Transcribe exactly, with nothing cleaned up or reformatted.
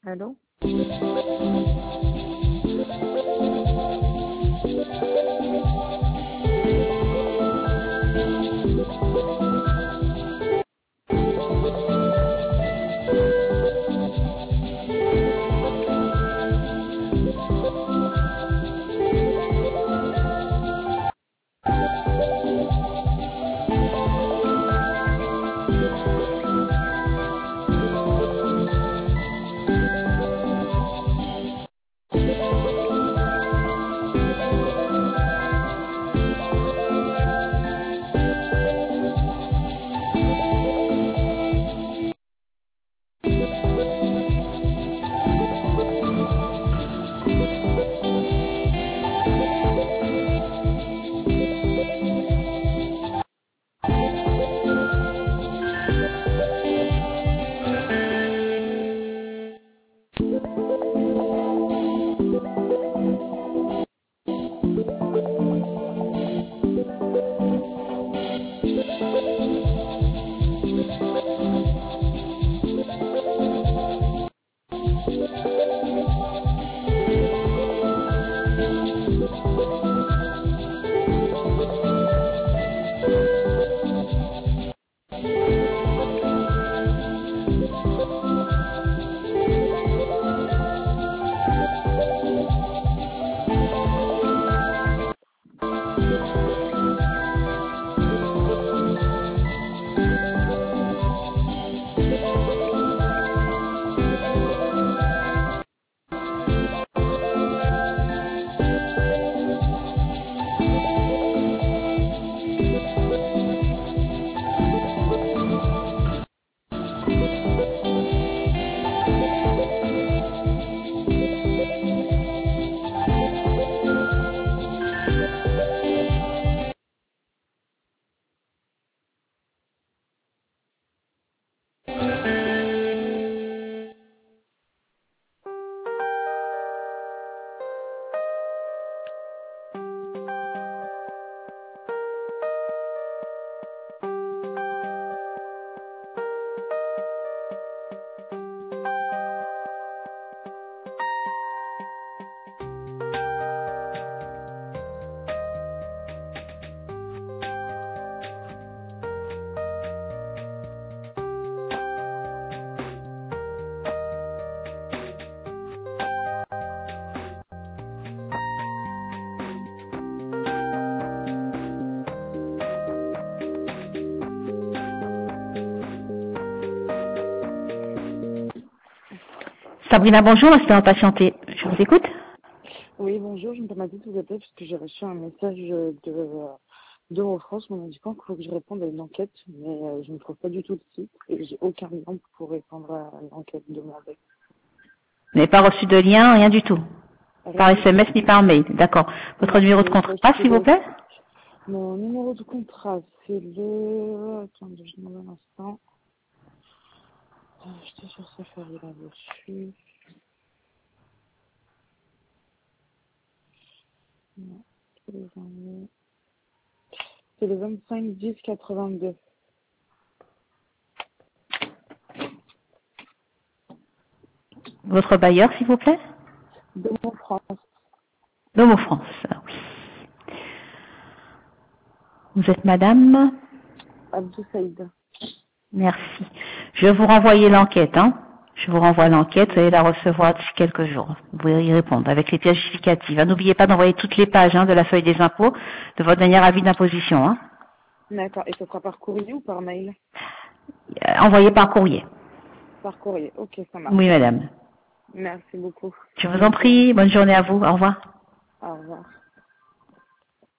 Allô? Sabrina, bonjour, assistante patientée. Je vous écoute. Oui, bonjour, je me permets de vous appeler parce que j'ai reçu un message de d'Eurofrance m'indiquant qu'il faut que je réponde à une enquête, mais euh, je ne trouve pas du tout le site et j'ai aucun lien pour répondre à l'enquête demandée. Vous n'avez pas reçu de lien, rien du tout. Par Rien du S M S tout. ni par mail. D'accord. Votre Non, numéro de j'ai contrat, s'il vous postulé. plaît. Mon numéro de contrat, c'est le... Attendez, je demande un instant. Euh, J'étais sur Safari là-dessus. Non, c'est le vingt. C'est le vingt-cinq dix quatre-vingt-deux. Votre bailleur, s'il vous plaît. De mon France. Domo France. Oui. Vous êtes madame. Abdou Saïd. Merci. Je vais vous renvoyer l'enquête, hein. Je vous renvoie Merci l'enquête, vous allez la beaucoup. recevoir d'ici quelques jours. Vous pouvez y répondre avec les pièces justificatives. Hein, n'oubliez pas d'envoyer toutes les pages hein, de la feuille des impôts de votre dernier avis d'imposition. Hein. D'accord. Et ce sera par courrier ou par mail? Euh, envoyez par courrier. Par courrier. Ok, ça Oui, marche. madame. Merci beaucoup. Je vous en Bonne journée. prie. Bonne journée à vous. Au revoir. Au revoir.